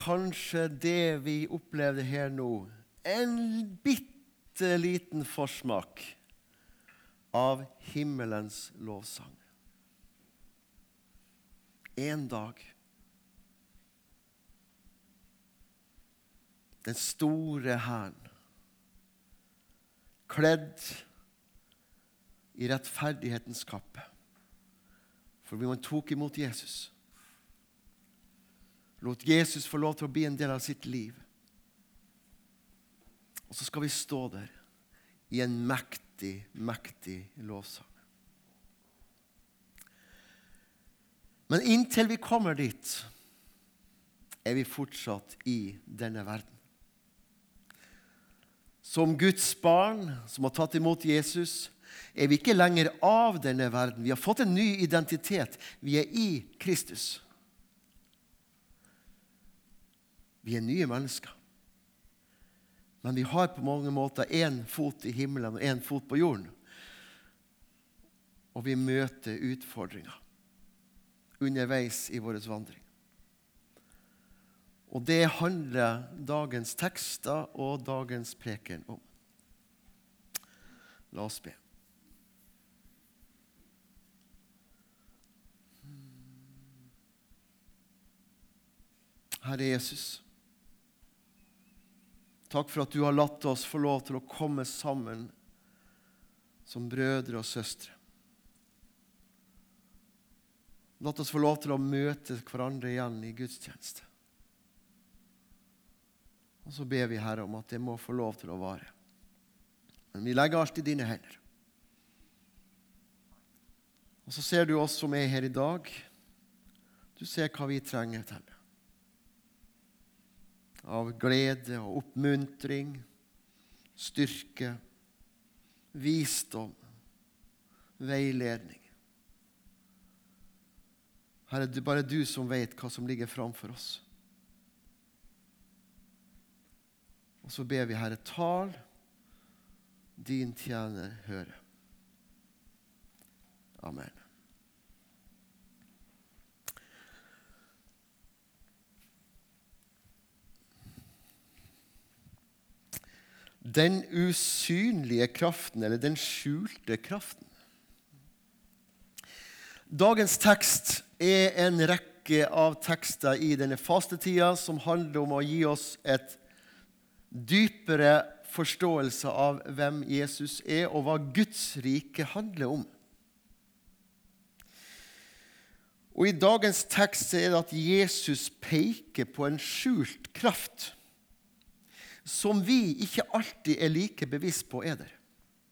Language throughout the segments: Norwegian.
Kanskje det vi opplevde her nå, en bitte liten forsmak av himmelens lovsang. En dag. Den store Herren, kledd i rettferdighetens kappe. For man tok imot Jesus. Låt Jesus få lov til å bli en del av sitt liv. Og så skal vi stå der i en mektig, mektig lovsang. Men inntil vi kommer dit, er vi fortsatt i denne verden. Som Guds barn som har tatt imot Jesus, er vi ikke lenger av denne verden. Vi har fått en ny identitet. Vi er i Kristus. Vi er nye mennesker. Men vi har på mange måter en fot i himmelen og en fot på jorden. Og vi møter utfordringer underveis i vår vandring. Og det handler dagens tekster og dagens preken om. La oss be. Herre Jesus, takk for at du har latt oss få lov til å komme sammen som brødre og søstre. Latt oss få lov til å møte hverandre igjen i gudstjeneste. Og så ber vi, Herre, om at det må få lov til å vare. Men vi legger alt i dine hender. Og så ser du oss som er her i dag. Du ser hva vi trenger til. Av glede og oppmuntring, styrke, visdom, veiledning. Herre, det er bare du som vet hva som ligger framfor oss. Og så ber vi, Herre, tal, din tjener høre. Amen. Den usynlige kraften, eller den skjulte kraften. Dagens tekst er en rekke av tekster i denne fastetida som handler om å gi oss et dypere forståelse av hvem Jesus er, og hva Guds rike handler om. Og i dagens tekst er det at Jesus peker på en skjult kraft, som vi ikke alltid er like bevisst på er der.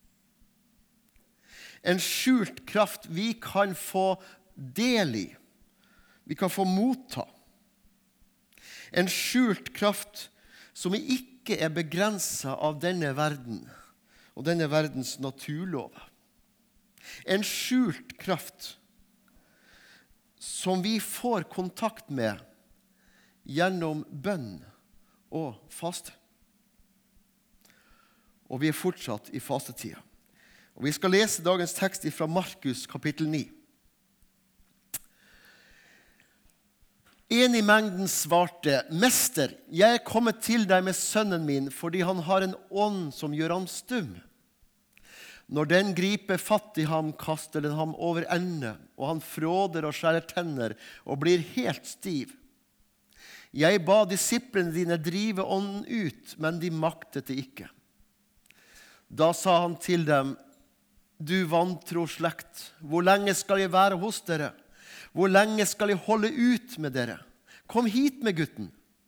En skjult kraft vi kan få del i. Vi kan få motta. En skjult kraft som ikke er begrenset av denne verden og denne verdens naturlover. En skjult kraft som vi får kontakt med gjennom bønn og faste. Og vi er fortsatt i fastetida. Og vi skal lese dagens tekst fra Markus kapittel 9. En i mengden svarte, «Mester, jeg er kommet til deg med sønnen min, fordi han har en ånd som gjør ham stum. Når den griper fatt i ham, kaster den ham over ende, og han fråder og skjærer tenner og blir helt stiv. Jeg ba disiplene dine drive ånden ut, men de maktet det ikke. Da sa han til dem, du vantro slekt, hvor lenge skal jeg være hos dere? Hvor lenge skal jeg holde ut med dere? Kom hit med gutten.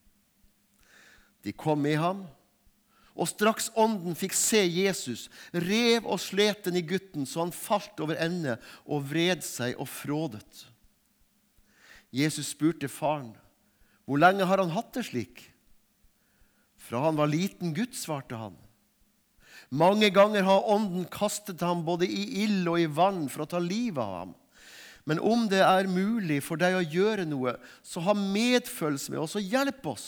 De kom med ham, og straks ånden fikk se Jesus, rev og slet den i gutten, så han falt over ende og vred seg og frådet. Jesus spurte faren, hvor lenge har han hatt det slik? Fra han var liten gutt, svarte han. Mange ganger har ånden kastet ham både i ild og i vann for å ta livet av ham. Men om det er mulig for deg å gjøre noe, så ha medfølelse med oss og hjelp oss.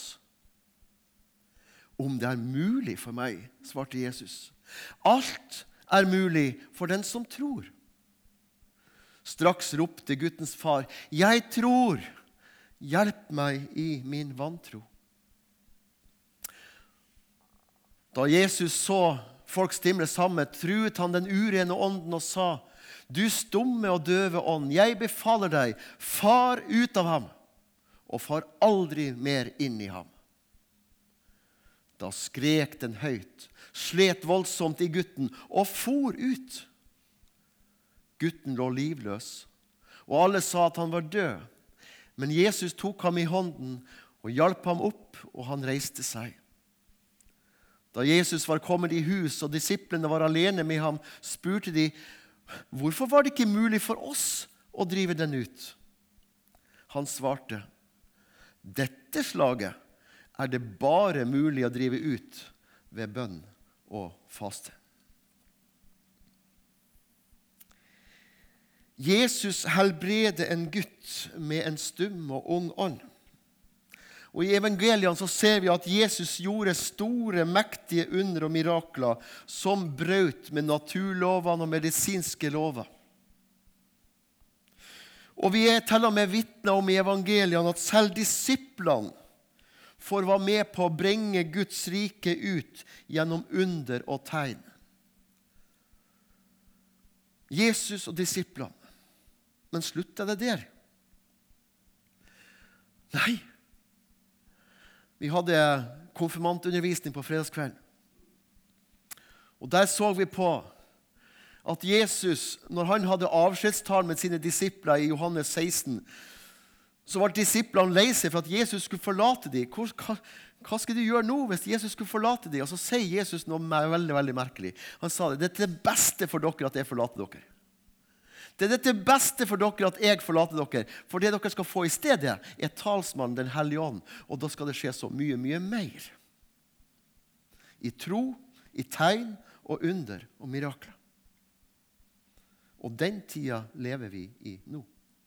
Om det er mulig for meg, svarte Jesus. Alt er mulig for den som tror. Straks ropte guttens far, jeg tror, hjelp meg i min vantro. Da Jesus så folk stimle sammen, truet han den urene ånden og sa, «Du stumme og døve ånd, jeg befaler deg, far ut av ham, og far aldri mer inn i ham.» Da skrek den høyt, slet voldsomt i gutten og for ut. Gutten lå livløs, og alle sa at han var død. Men Jesus tok ham i hånden og hjalp ham opp, og han reiste seg. Da Jesus var kommet i hus, og disiplene var alene med ham, spurte de, «Hvorfor var det ikke mulig for oss å drive den ut?» Han svarte, «Dette slaget er det bare mulig å drive ut ved bønn og faste.» Jesus helbreder en gutt med en stum og ond ånd. Og i evangeliene så ser vi at Jesus gjorde store, mektige under og mirakler som brøt med naturlovene og medisinske lover. Og vi er til og med vitner om i evangeliene at selv disiplene får være med på å bringe Guds rike ut gjennom under og tegn. Jesus og disiplene. Men slutter det der? Nei. Vi hadde konfirmantundervisning på fredagskvelden. Og der så vi på at Jesus, når han hadde avskjedstal med sine disipler i Johannes 16, så var disiplene lei seg for at Jesus skulle forlate dem. Hva skal du gjøre nå hvis Jesus skulle forlate dem? Og så sier Jesus noe veldig, veldig merkelig. Han sa det er det beste for dere at jeg forlater dere. Det er det beste for dere at jeg forlater dere. For det dere skal få i stedet er talsmannen, den hellige ånd. Og da skal det skje så mye, mye mer. I tro, i tegn og under og mirakler. Og den tida lever vi i nå.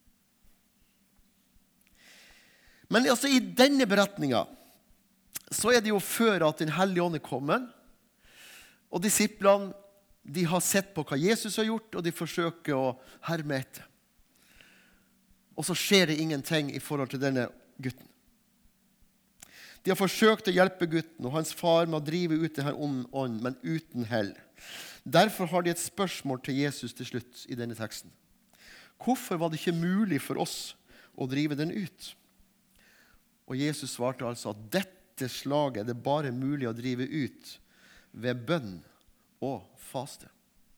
Men altså i denne beretningen så er det jo før at den hellige ånd er kommet. Og disiplene de har sett på hva Jesus har gjort, og de forsøker å herme etter. Og så skjer det ingenting i forhold til denne gutten. De har forsøkt å hjelpe gutten og hans far med å drive ut denne ånden, men uten hell. Derfor har de et spørsmål til Jesus til slutt i denne teksten. Hvorfor var det ikke mulig for oss å drive den ut? Og Jesus svarte altså at dette slaget er det bare mulig å drive ut ved bønn og faste.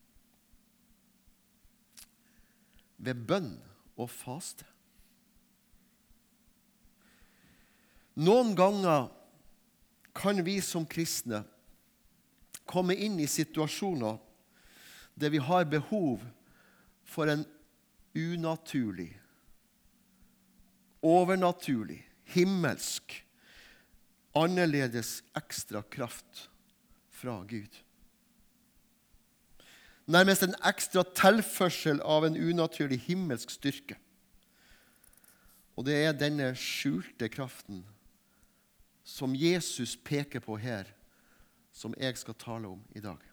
Ved bønn og faste. Noen ganger kan vi som kristne komme inn i situasjoner der vi har behov for en unaturlig, overnaturlig, himmelsk, annerledes ekstra kraft fra Gud. Nærmest en ekstra tilførsel av en unaturlig himmelsk styrke. Og det er denne skjulte kraften som Jesus peker på her, som jeg skal tale om i dag.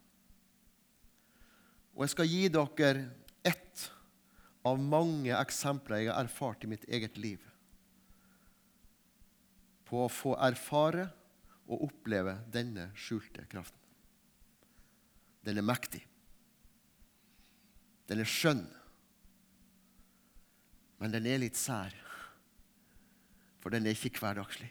Og jeg skal gi dere ett av mange eksempler jeg har erfart i mitt eget liv på å få erfare og oppleve denne skjulte kraften. Den er mektig. Den er skjønn, men den er litt sær, for den er ikke hverdagslig.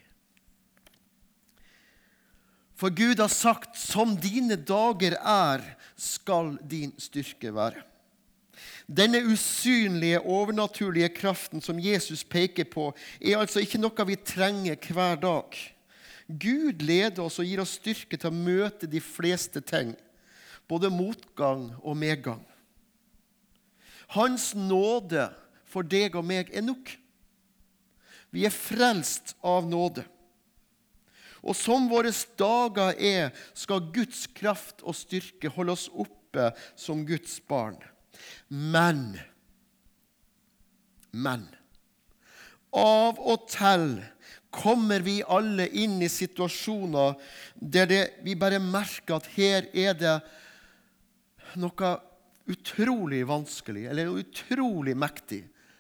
For Gud har sagt, som dine dager er, skal din styrke være. Denne usynlige, overnaturlige kraften som Jesus peker på, er altså ikke noe vi trenger hver dag. Gud leder oss og gir oss styrke til å møte de fleste ting, både motgang og medgang. Hans nåde for deg og meg er nok. Vi er frelst av nåde. Og som våre dager er, skal Guds kraft og styrke holde oss oppe som Guds barn. Men, av og til kommer vi alle inn i situasjoner der vi bare merker at her er det noe utrolig vanskelig, eller utrolig mektig,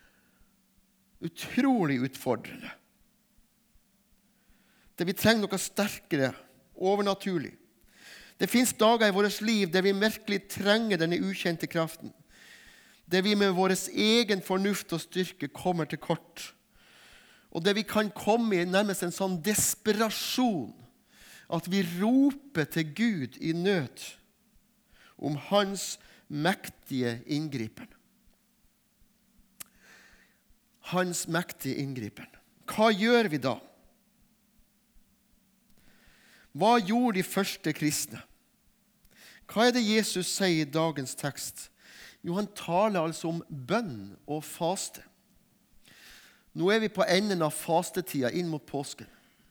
utrolig utfordrende. Der vi trenger noe sterkere, overnaturlig. Det finnes dager i vårt liv der vi virkelig trenger denne ukjente kraften. Der vi med vår egen fornuft og styrke kommer til kort. Og der vi kan komme i nærmest en sånn desperasjon at vi roper til Gud i nød om hans mektige inngripen. Hans mektige inngripen. Hva gjør vi da? Hva gjorde de første kristne? Hva er det Jesus sier i dagens tekst? Jo, han taler altså om bønn og faste. Nå er vi på enden av fastetida inn mot påsken.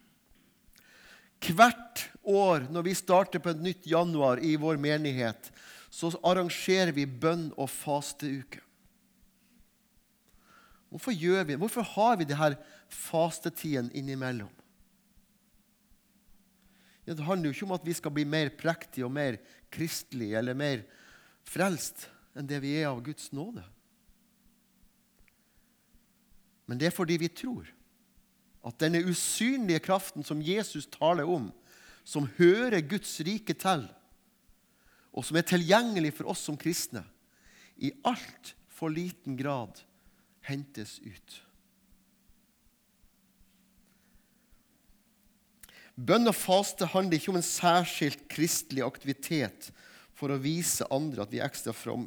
Hvert år når vi starter på et nytt januar i vår menighet, så arrangerer vi bønn og fasteuke. Hvorfor har vi det her fastetiden innimellom? Ja, det handler jo ikke om at vi skal bli mer prektige og mer kristelige eller mer frelst enn det vi er av Guds nåde. Men det er fordi vi tror at denne usynlige kraften som Jesus taler om, som hører Guds rike til, og som er tilgjengelig for oss som kristne, i alt for liten grad hentes ut. Bønn og faste handler ikke om en særskilt kristelig aktivitet for å vise andre at vi er ekstra fromme.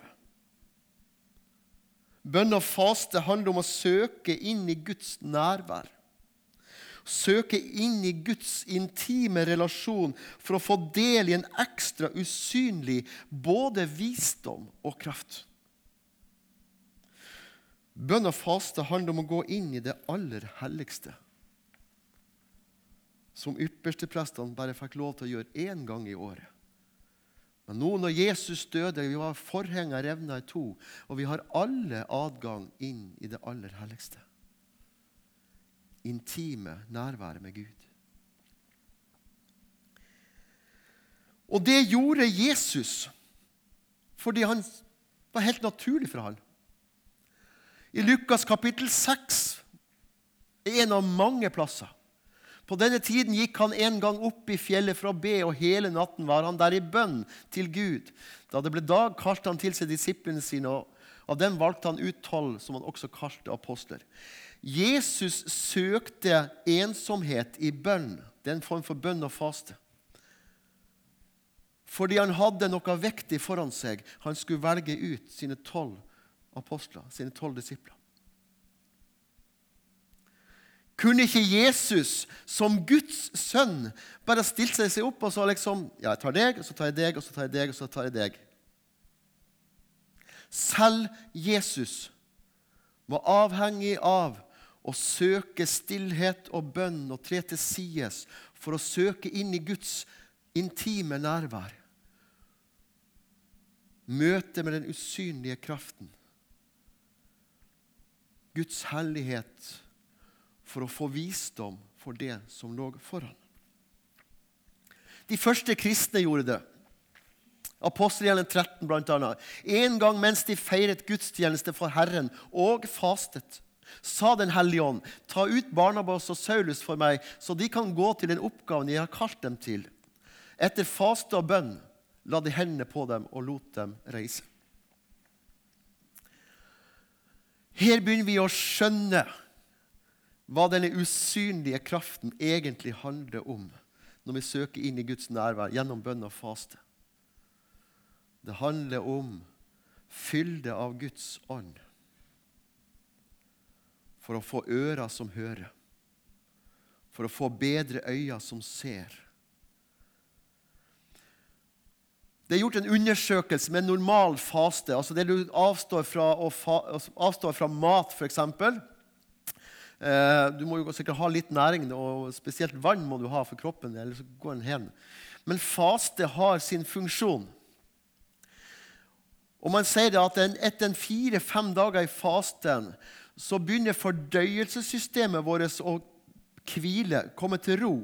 Bønn og faste handler om å søke inn i Guds nærvær. Søke inn i Guds intime relasjon for å få del i en ekstra usynlig både visdom og kraft. Bønn og faste handler om å gå inn i det aller helligste, som yppersteprestene bare fikk lov til å gjøre 1 gang i året. Men nå når Jesus døde, vi var forhenget revnet i 2, og vi har alle adgang inn i det aller helligste. Intime nærværet med Gud. Og det gjorde Jesus fordi han var helt naturlig for han. I Lukas kapittel 6 er en av mange plasser. På denne tiden gikk han en gang opp i fjellet for å be, og hele natten var han der i bønn til Gud. Da det ble dag, kalte han til seg disiplene sine, og av dem valgte han ut 12, som han også kalte apostler. Jesus søkte ensomhet i bønn. Det er en form for bønn og faste. Fordi han hadde noe vektig foran seg. Han skulle velge ut sine 12 apostler, sine 12 disipler. Kunne ikke Jesus som Guds sønn bare stilte seg opp og sa liksom, ja, jeg tar deg, og så tar jeg deg, og så tar jeg deg, og så tar jeg deg. Selv Jesus var avhengig av å søke stillhet og bønn og tre til sides for å søke inn i Guds intime nærvær. Møte med den usynlige kraften. Guds hellighet for å få visdom for det som lå foran. De første kristne gjorde det. Apostelgjerningen 13 blant annet. En gang mens de feiret gudstjeneste for Herren og fastet, sa den hellige ånd, ta ut Barnabas og Saulus for meg, så de kan gå til den oppgaven jeg har kalt dem til. Etter faste og bønn, la de hendene på dem og lot dem reise. Her begynner vi å skjønne hva denne usynlige kraften egentlig handler om når vi søker inn i Guds nærvær gjennom bønn og faste. Det handler om fylde av Guds ånd for å få ører som hører, for å få bedre øyne som ser. Det er gjort en undersøkelse med normal faste, altså det du avstår fra mat for eksempel. Du må jo sikkert ha litt næring, og spesielt vann må du ha for kroppen, eller så går den hen. Men faste har sin funksjon. Og man sier det at etter 4-5 dager i fasten, så begynner fordøyelsessystemet vårt å hvile, komme til ro.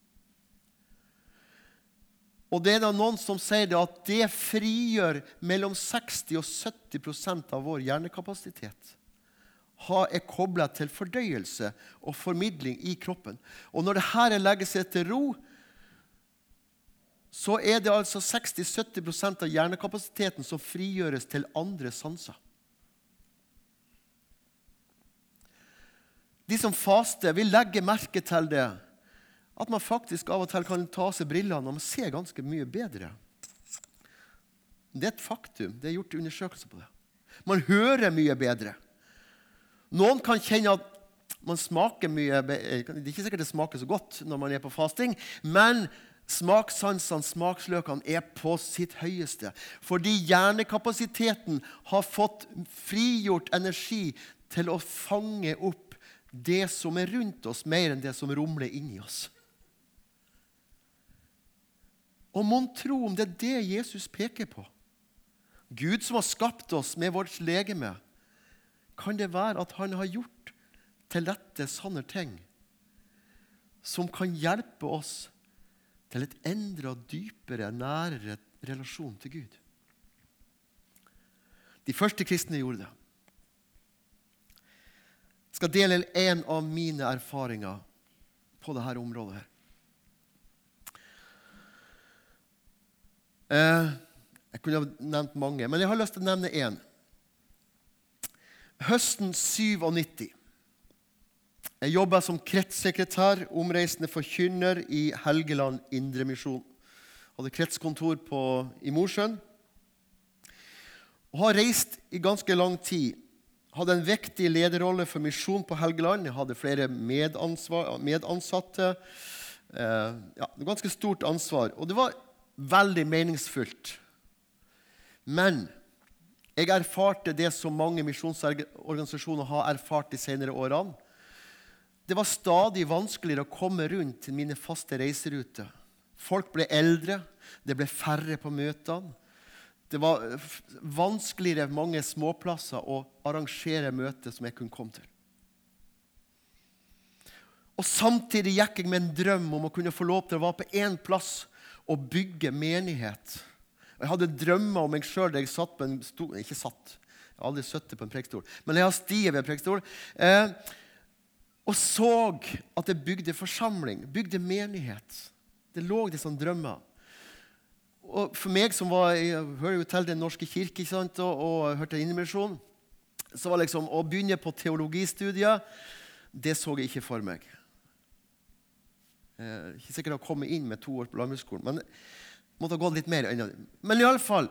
Og det er da noen som sier det at det frigjør mellom 60 og 70% av vår hjernekapasitet. Er koblet til fordøyelse og formidling i kroppen. Og når det her legger seg til ro, så det altså 60-70% av hjernekapasiteten som frigjøres til andre sanser. De som faster vil legge merke til det, at man faktisk av og til kan ta av seg brillene og man ser ganske mye bedre. Det et faktum, det gjort undersøkelser på det. Man hører mye bedre. Noen kan kjenne at man smaker mye, det ikke sikkert det smaker så godt når man på fasting, men smakssansene, smaksløkene på sitt høyeste. Fordi hjernekapasiteten har fått frigjort energi til å fange opp det som rundt oss, mer enn det som rumler inn i oss. Og mon tro om det det Jesus peker på. Gud som har skapt oss med vårt legeme, kan det være at han har gjort til dette sanne ting som kan hjelpe oss til et enda dypere, nærere relasjon til Gud. De første kristne gjorde det. Jeg skal dele en av mine erfaringer på dette området her. Jeg kunne ha nevnt mange, men jeg har lyst til å nevne en. Høsten 97. Jeg jobbet som kretssekretær, omreisende forkynner i Helgeland Indremisjon. Hadde kretskontor i Mosjøen. Og har reist i ganske lang tid. Hadde en viktig lederrolle for misjon på Helgeland. Jeg hadde flere medansatte. Ganske stort ansvar. Og det var veldig meningsfullt. Men jeg erfarte det som mange misjonsorganisasjoner har erfart de senere årene. Det var stadig vanskeligere å komme rundt til mine faste reiseruter. Folk ble eldre, det ble færre på møtene. Det var vanskeligere mange småplasser å arrangere møter som jeg kunne komme til. Og samtidig gikk jeg med en drøm om å kunne få lov til å være på en plass og bygge menighet. Og jeg hadde drømmer om meg selv da jeg satt på en stol, ikke satt, jeg har aldri sittet på en prekestol, men jeg har stiget ved en prekestol, og så at jeg bygde forsamling, bygde menighet. Det lå det som drømmer. Og for meg som jeg hører jo til den norske kirke, ikke sant, og hørte Indremisjon, så var liksom å begynne på teologistudiet, det så jeg ikke for meg. Ikke sikkert å komme inn med 2 år på landbruksskolen, men måtte ha gått litt mer ennå. Men i alle fall,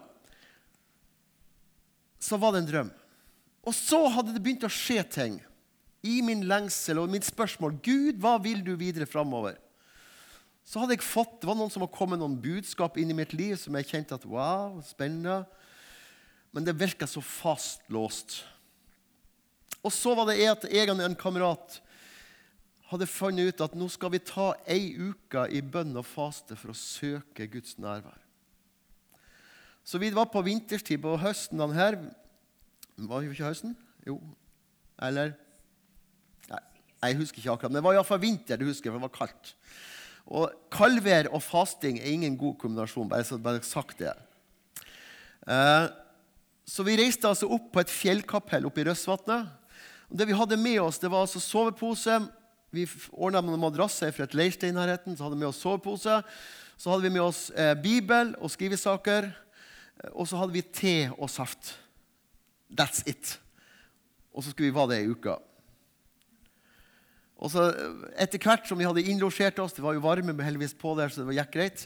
så var det en drøm. Og så hadde det begynt å skje ting i min lengsel og mitt spørsmål. Gud, hva vil du videre fremover? Så hadde jeg det var noen som har kommet noen budskap inn i mitt liv som jeg kjente at, wow, spennende. Men det virket så fastlåst. Og så var det at jeg og en kamerat hadde funnet ut at nå skal vi ta 1 uke i bønn og faste for å søke Guds nærvær. Så vi var på vinterstid på høsten den her. Var det ikke høsten? Jo. Eller? Nei, jeg husker ikke akkurat. Men det var i hvert fall vinter, det husker jeg, for det var kaldt. Og kaldvær og fasting ingen god kombinasjon, bare sagt det. Så vi reiste altså opp på et fjellkapell oppe i Røsvatnet. Og det vi hadde med oss, det var altså sovepose. Vi ordnet med madrasser fra et leirstein i nærheten, så hadde vi med oss sovepose. Så hadde vi med oss bibel og skrivesaker. Og så hadde vi te og saft. That's it. Og så skulle vi være det i uka. Og så etter hvert som vi hadde innlosjert oss, det var jo varme med heldigvis på der, så det gikk greit.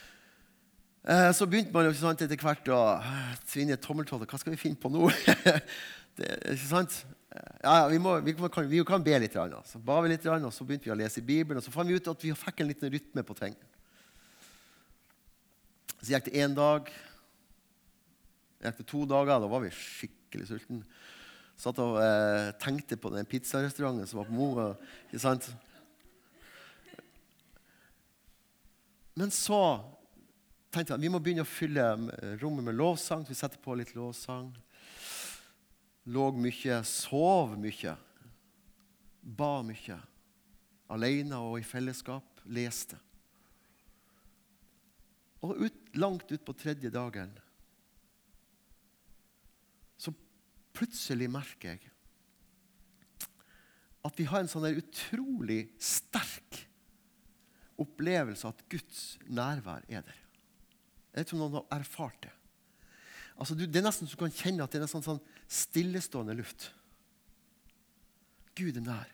Så begynte man jo ikke sant, etter hvert å tvinne tommeltrådet. Hva skal vi finne på nå? Det, ikke sant? Ja, vi kan be litt. Så ba vi litt, og så begynte vi å lese i Bibelen, og så fant vi ut at vi fikk en liten rytme på ting. Så gikk det 1 dag, gikk det 2 dager, da var vi skikkelig sulten. Satt og tenkte på den pizzarestauranten som var på Mo, ikke sant? Men så tenkte jeg at vi må begynne å fylle rommet med lovsang. Vi setter på litt lovsang. Låg mye, sov mye. Ba mye. Alene og i fellesskap. Leste. Og langt ut på 3. dagen så plutselig merker jeg at vi har en sånn der utrolig sterk opplevelse at Guds nærvær der. Jeg vet ikke om noen har erfart det. Altså, det nesten så du kan kjenne at det er sånn stillestående luft. Gud er nær.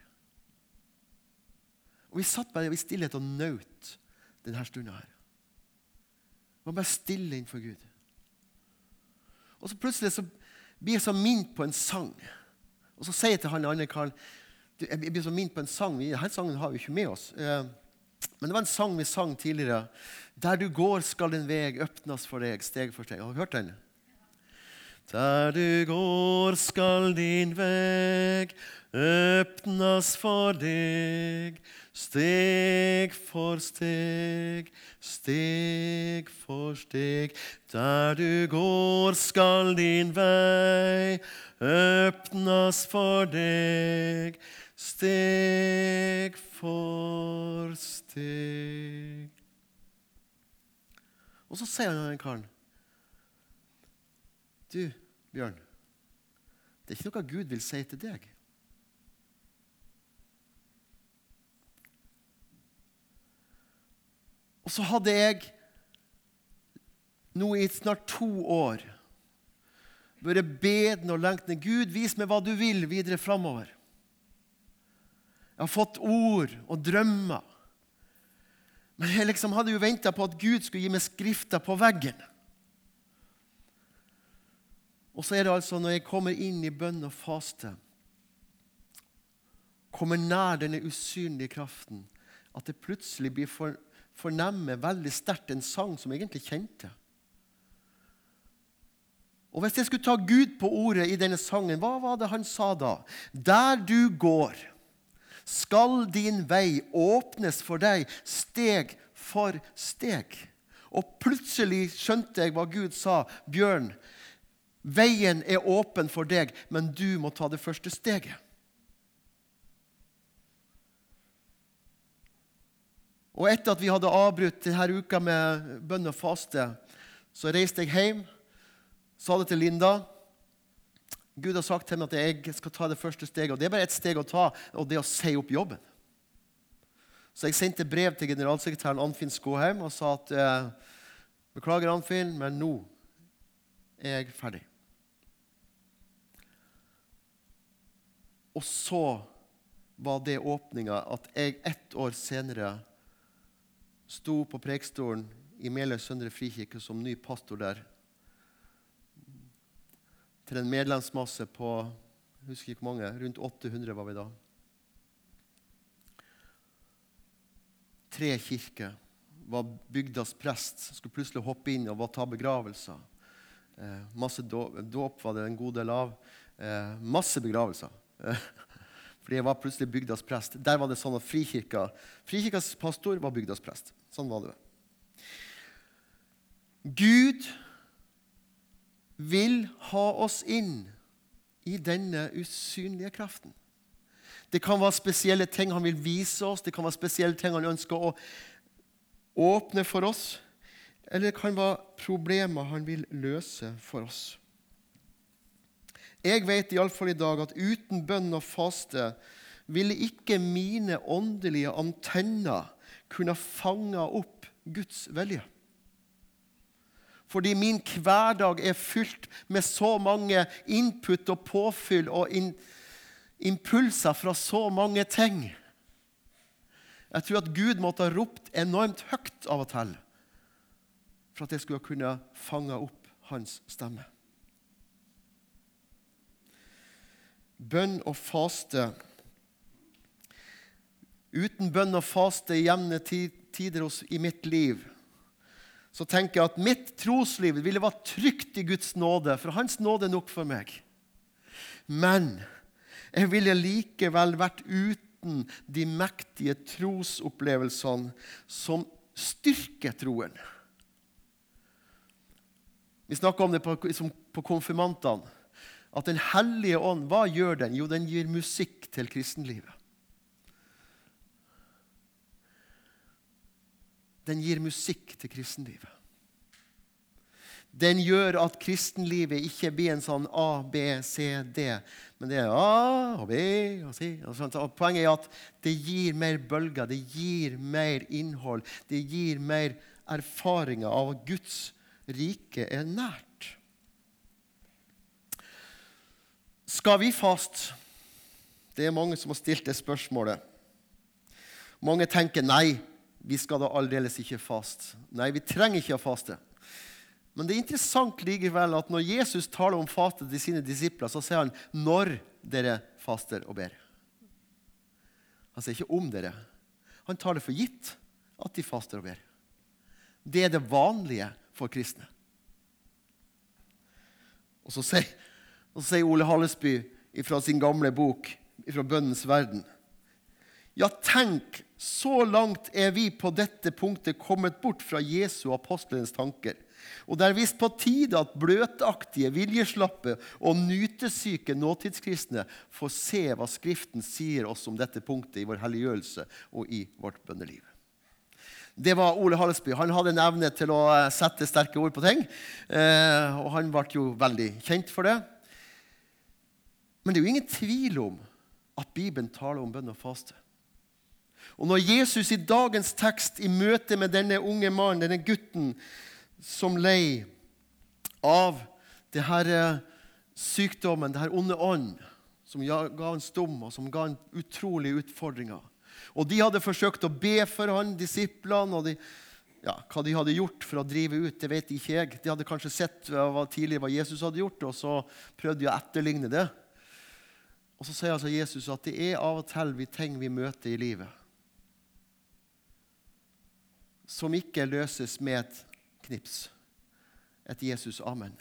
Og vi satt bare i stillhet og nøt denne stunden her. Vi var bare stille innenfor Gud. Og så plutselig så blir jeg så minnet på en sang. Og så sier jeg til han andre karen, jeg blir så minnet på en sang. Denne sangen har vi ikke med oss. Men det var en sang vi sang tidligere. Der du går skal en veg øppnes for deg, steg for steg. Har du hørt den? Der du går skal din veg öppnas för dig, steg för steg, steg för steg. Där du går skall din väg öppnas för dig, steg för steg. Och så säger han karen, du, Bjørn, det er ikke noe Gud vil si til deg. Og så hadde jeg nå i snart 2 år vært beden og lengtende. Gud, vis meg hva du vil videre fremover. Jeg har fått ord og drømmer. Men jeg liksom hadde jo ventet på at Gud skulle gi meg skrifter på veggen. Og så er det altså når jeg kommer inn i bønn og faste, kommer nær denne usynlige kraften, at det plutselig blir fornemme veldig sterkt en sang som jeg egentlig kjente. Og hvis jeg skulle ta Gud på ordet i denne sangen, hva var det han sa da? Der du går, skal din vei åpnes for deg steg for steg. Og plutselig skjønte jeg hva Gud sa. Bjørn, veien er åpen for deg, men du må ta det første steget. Og etter at vi hadde avbrutt denne uka med bønn og faste, så reiste jeg hjem, sa det til Linda. Gud har sagt til meg at jeg skal ta det første steget, og det er bare et steg å ta, og det er å si opp jobben. Så jeg sendte brev til generalsekretæren Anfinn Skåheim og sa at beklager Anfinn, men nå er jeg ferdig. Og så var det åpningen at jeg 1 år senere sto på prekestolen i Meløy Søndre Frikirke som ny pastor der, til en medlemsmasse på, jeg husker ikke mange, rundt 800 var vi da. 3 kirker var bygdas prest, skulle plutselig hoppe inn og ta begravelser. Masse dåp var det en god del av. Masse begravelser. Fordi jeg var plutselig bygdas prest. Der var det sånn at Frikirkas pastor var bygdas prest. Sånn var det. Gud vil ha oss inn i denne usynlige kraften. Det kan være spesielle ting han vil vise oss, det kan være spesielle ting han ønsker å åpne for oss, eller det kan være problemer han vil løse for oss. Jeg vet i alle fall i dag at uten bønn og faste ville ikke mine åndelige antenner kunne fange opp Guds vilje. Fordi min hverdag er fylt med så mange input og påfyll og impulser fra så mange ting. Jeg tror at Gud måtte ha ropt enormt høyt av og til for at jeg skulle kunne fange opp hans stemme. Bønn og faste. Uten bønn og faste i jevne tider i mitt liv, så tenker jeg at mitt trosliv ville vært trygt i Guds nåde, for hans nåde er nok for meg. Men jeg ville likevel vært uten de mektige trosopplevelsene som styrker troen. Vi snakker om det på konfirmantene, at den hellige ånd, hva gjør den? Jo, den gir musikk til kristenlivet. Den gir musikk til kristenlivet. Den gjør at kristenlivet ikke blir en sånn A, B, C, D, men det er A, og B, og C. Og sånt. Og poenget er at det gir mer bølger, det gir mer innhold, det gir mer erfaringer av Guds rike nært. Skal vi faste? Det mange som har stilt det spørsmålet. Mange tenker, nei, vi skal da aldeles ikke faste. Nei, vi trenger ikke å faste. Men det er interessant likevel at når Jesus taler om faste til sine disipler, så sier han, når dere faster og ber. Han sier ikke om dere. Han tar det for gitt at de faster og ber. Det er det vanlige for kristne. Og så sier Ole Hallesby fra sin gamle bok, fra Bønnens verden. Ja, tenk, så langt er vi på dette punktet kommet bort fra Jesu og apostlenes tanker. Og det er visst på tide at bløtaktige, viljeslappe og nytesyke nåtidskristne får se hva Skriften sier oss om dette punktet i vår helliggjørelse og i vårt bønneliv. Det var Ole Hallesby. Han hadde en evne til å sette sterke ord på ting, og han ble jo veldig kjent for det. Men det er jo ingen tvil om at Bibelen taler om bønn og faste. Og når Jesus i dagens tekst i møte med denne unge mannen, denne gutten som lei av det her sykdommen, det her onde ånd, som ga han stum og som ga han utrolige utfordringer. Og de hadde forsøkt å be for han, disiplene, og hva de hadde gjort for å drive ut, det vet ikke jeg. De hadde kanskje sett tidligere hva Jesus hadde gjort, og så prøvde de å etterligne det. Og så sier altså Jesus at det er av og til ting vi møter i livet som ikke løses med et knips, et Jesus amen.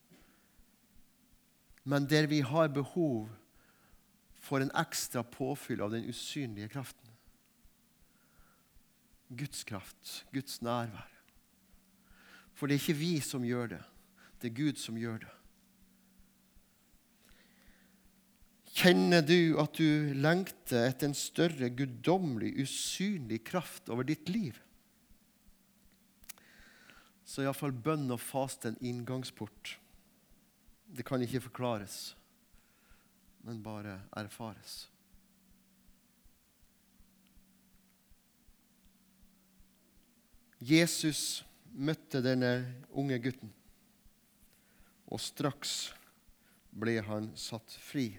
Men der vi har behov for en ekstra påfyll av den usynlige kraften. Guds kraft, Guds nærvær. For det er ikke vi som gjør det, det er Gud som gjør det. Kjenner du at du lengter etter en større, guddommelig, usynlig kraft over ditt liv? Så i hvert fall bønn og faste en inngangsport. Det kan ikke forklares, men bare erfares. Jesus møtte denne unge gutten, og straks ble han satt fri.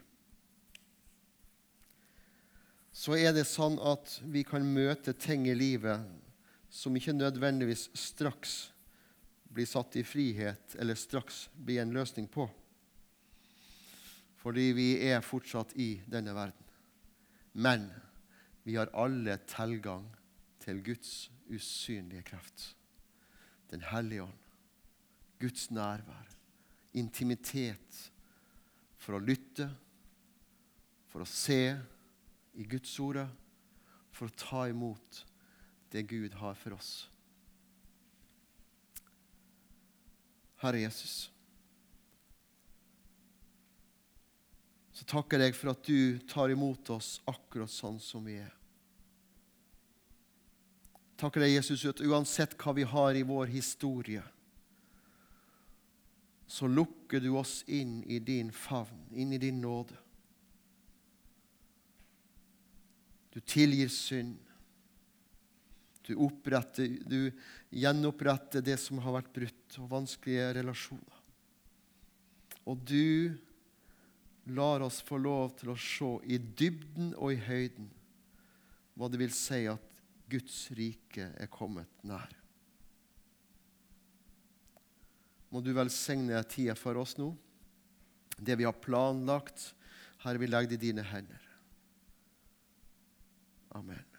Så er det sånn at vi kan møte ting i livet som ikke nødvendigvis straks blir satt i frihet, eller straks blir en løsning på. Fordi vi er fortsatt i denne verden. Men vi har alle tilgang til Guds usynlige kraft. Den hellige ånd. Guds nærvær. Intimitet for å lytte, for å se i Guds ordet, for å ta imot det Gud har for oss. Herre Jesus, så takker jeg for at du tar imot oss akkurat sånn som vi er. Takker deg, Jesus, at uansett hva vi har i vår historie, så lukker du oss inn i din favn, inn i din nåde. Du tilgir synd. Du gjenoppretter det som har vært brutt, og vanskelige relasjoner. Og du lar oss få lov til å se i dybden og i høyden hva det vil si at Guds rike er kommet nær. Må du velsigne tida for oss nå. Det vi har planlagt, Herre, vi legger det i dine hender. Amen.